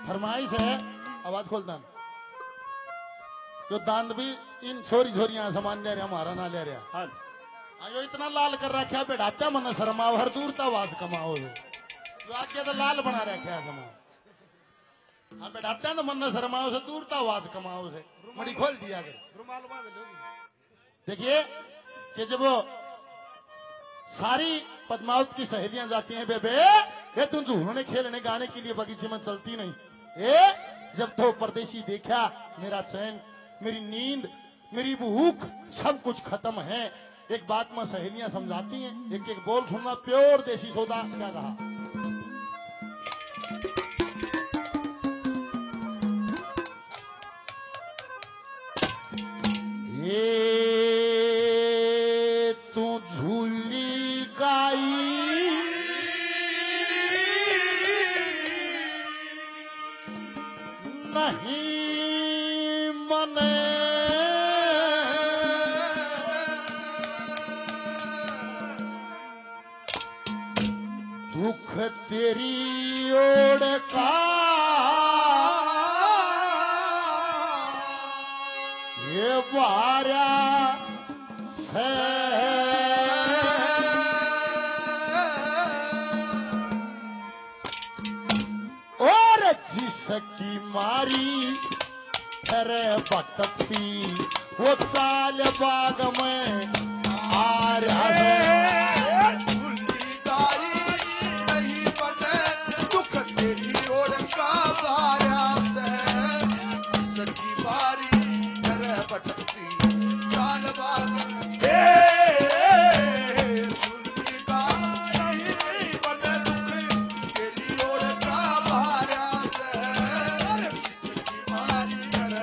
फरमाइश है, आवाज खोलता जो दांत भी इन छोरी छोरियां सामान ले रहे हमारा ना ले रहा जो इतना लाल कर रखा बैठाते मन शर्माओ हर दूर तक आवाज कमाओ जो आगे तो लाल बना रखा है सामान हाँ बैठाते तो मन शर्माओ से दूर तक आवाज कमाओ से मड़ी खोल दिया देखिए कि जब वो सारी पद्मावत की सहेलियां जाती हैं बेबे ये तुम झूलों खेलने गाने के लिए बगीचे में चलती नहीं जब तो परदेशी देखा मेरा चैन मेरी नींद मेरी भूख सब कुछ खत्म है। एक बात में सहेलियां समझाती हैं, एक एक बोल सुनना प्योर देसी सौदा क्या कहा। ये तू झूली गाई नहीं मने दुख तेरी ओर का ये बारा से और जिसकी मारी अरे भटकती वो चाल बाग में आ रहा है झूली गाई नहीं बने दुख तेरी ओर का बारिश है जिसकी बारी अरे भटकती चाल बाग झूली गाई नहीं बने दुख तेरी ओर का बारिश है जिसकी बारी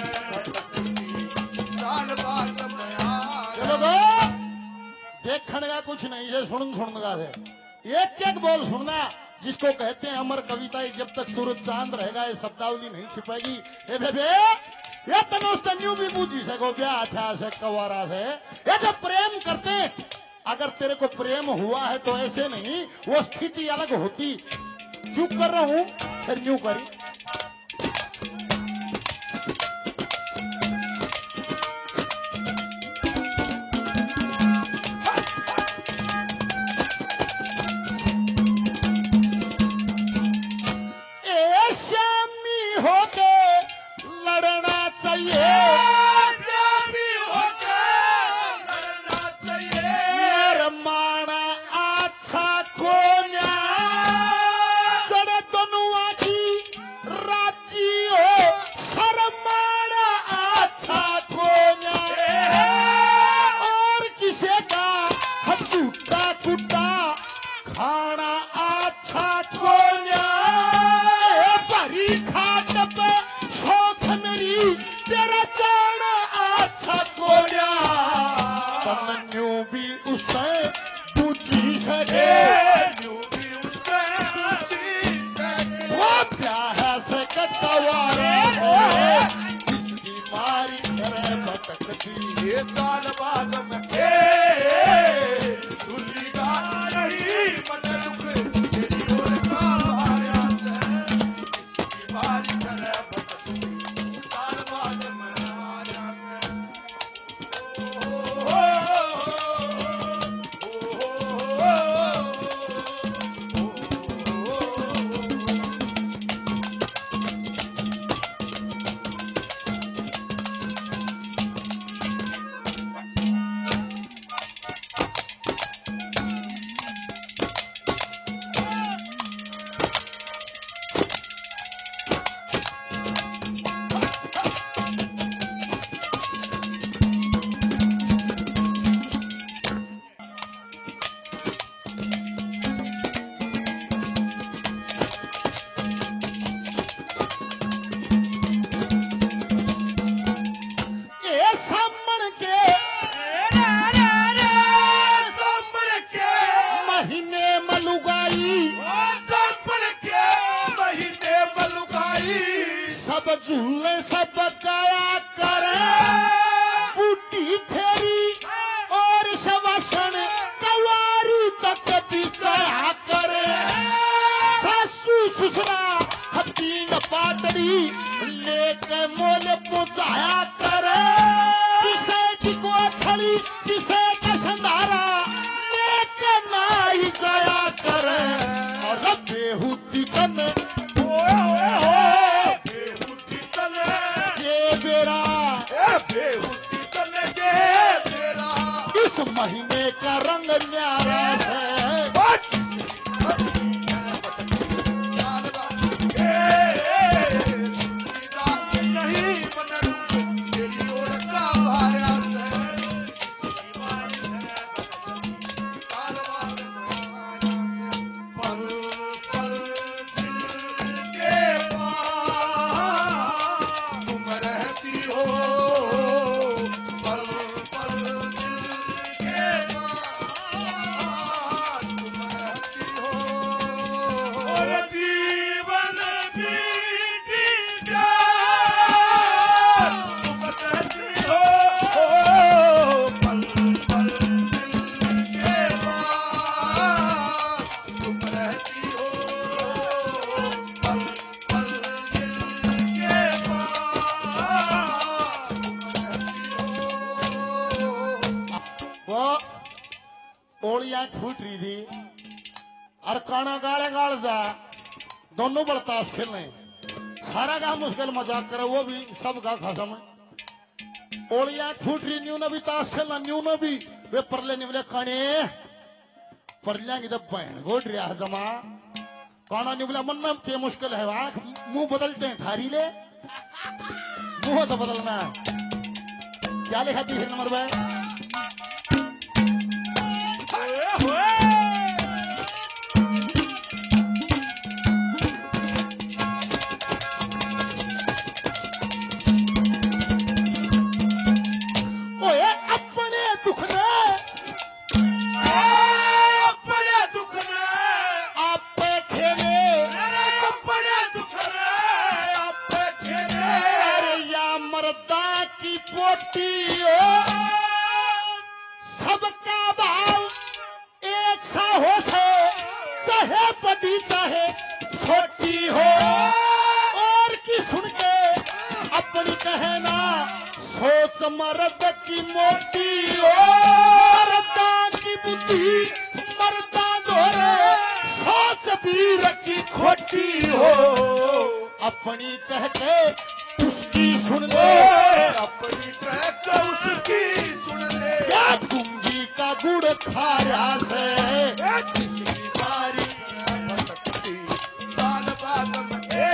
देखने का कुछ नहीं है सुन का है एक एक बोल सुनना जिसको कहते हैं अमर कविता जब तक सूरज चांद रहेगा ये शब्दावली नहीं छिपेगी। ए बेबे ये तनुष्ट न्यू भी बूझी सको ब्याह था से कवारा से ये जब प्रेम करते हैं अगर तेरे को प्रेम हुआ है तो ऐसे नहीं वो स्थिति अलग होती क्यों कर रहा हूं फिर न्यू करी झूले सब गाया करे बूटी फेरी और शवासन कवारी तक बिचाया करे सासू ससुरा हत्ती पाटड़ी लेके मोले पहुंचाया करे किसे की को थड़ी किसे का संधारा लेके नाई जाया करे और बेहुती कने बेहुती तले ये बेरा बेहुती तले के मेरा इस महीने का रंग न्यारा है नहीं मन तेरी ओर का भारा पल पल दिल के पास तुम रहती हो पल पल दिल के पास तुम रहती हो और जीवन बीती जाए तुम कहती हो पल पल दिल के पास तुम रहती हो पल पल दिल के पास तुम रहती हो वो ओली आंख फूट रही थी और काना गाले गाल जा दोनों बड़ताश खेलने सारा गांव मुश्किल मजाक करे वो भी सब गा खत्म ओली आंख फूट रही न्यू ने भी ताश खेलना न्यू ने भी वे परले निवले काने परलियां की तो बहन गोट रहा जमा काना निवला मन में ते मुश्किल है आंख मुंह बदलते हैं थारी ले मुंह तो बदलना क्या लिखा थी नंबर भाई ओए अपने दुख ने अपने दुख ने आप पे खेले अपने दुख ने आप खेले अरे या मर्दा की पोटी हो सबका भाव एक सा हो से चाहे बड़ी चाहे छोटी हो और की सुन के अपनी कहना सोच मर्द की मोटी हो मर्दा की बुद्धि मर्दा दोरे सोच वीर की खोटी हो अपनी कह के उसकी सुन ले अपनी कहकर उसकी सुन ले क्या गुंगी का गुड़ खाया से किसी बारी भटकती साल बाद मचे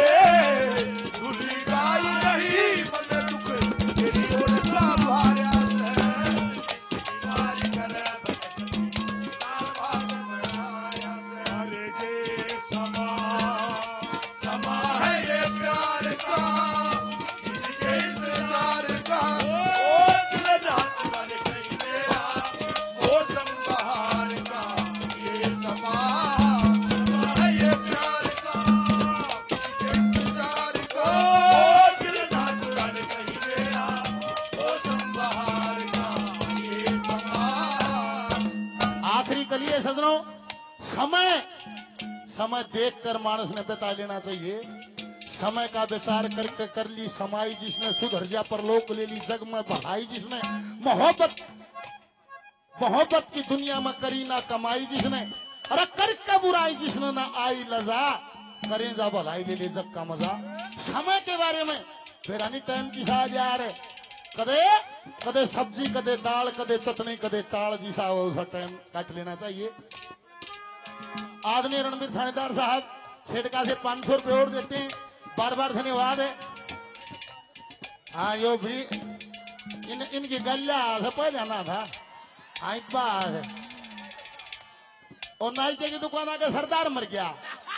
धुली गाई नहीं मन दुख तेरी ओर का भारा से किसी बारी करे भटकती साल बाद मचाया से अरे ये समा समा है ये प्यार का इसके इंतजार का ओ दिल रात वाले कहीं मेरा ओ संबहार का ये समा है ये प्यार का इसके इंतजार का ओ दिल रात वाले कहीं मेरा ओ संबहार का ये समा आखिरी कलिए सजनों समय समय देखकर मानस ने बिता लेना चाहिए समय का विचार करके कर ली समाई जिसने सुधर जा पर लोक ले ली जग में बढ़ाई जिसने मोहब्बत मोहब्बत की दुनिया में करी ना कमाई जिसने अरे कर का बुराई जिसने ना आई लजा करें जा भलाई ले ले जग का मजा समय के बारे में फिर any टाइम की साज यार कदे कदे सब्जी कदे दाल कदे चटनी कदे टाल जिसा हो उसका टाइम काट लेना चाहिए आदरणीय रणबीर थानेदार साहब खेड़का से 500 रुपये और देते हैं बार बार धन्यवाद है हाँ यो भी इनकी गल्या से पहले आना था हाँ बात है और नाइके की दुकान आके सरदार मर गया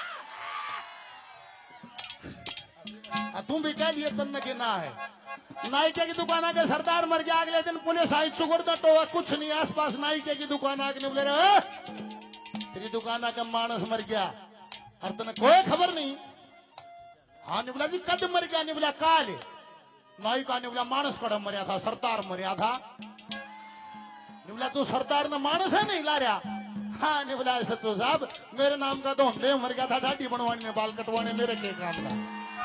तुम भी कह लिए तन के ना है नाइके की दुकान आके सरदार मर गया अगले दिन पुलिस आई सुगर टोवा कुछ नहीं आसपास नाइके की दुकान आके बोले रहे तेरी दुकान आके मानस मर गया और तने कोई खबर नहीं हाँ ने बोला जी कद मर गया ने बोला काल नाई का ने बोला मानस कड़ा मरिया था सरदार मरिया था ने बोला तू सरदार ने मानस है नहीं ला रहा हाँ ने बोला सचो साहब मेरे नाम का तो हमने मर गया था दाढ़ी बनवाने में बाल कटवाने मेरे के काम का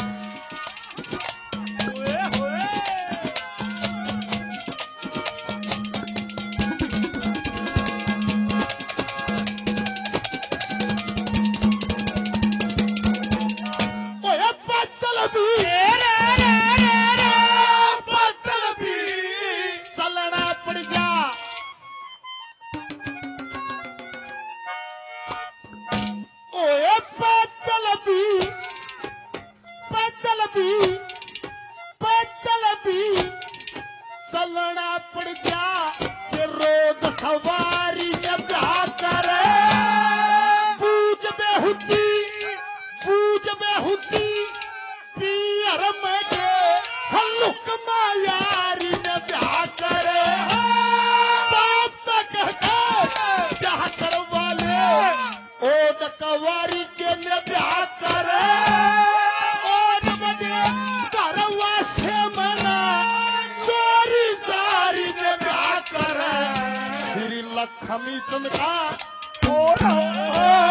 पैदल भी चलना पड़ जा कि रोज सवारी में ब्याह करे बूझ बेहुती पियर में के हल्लुक मायारी में ब्याह करे बाप तक के ब्याह करवा ले ओ कवारी के ने ब्याह करे और बड़े करवा से मना चोरी जारी में ब्याह करे श्री लक्ष्मी चंद का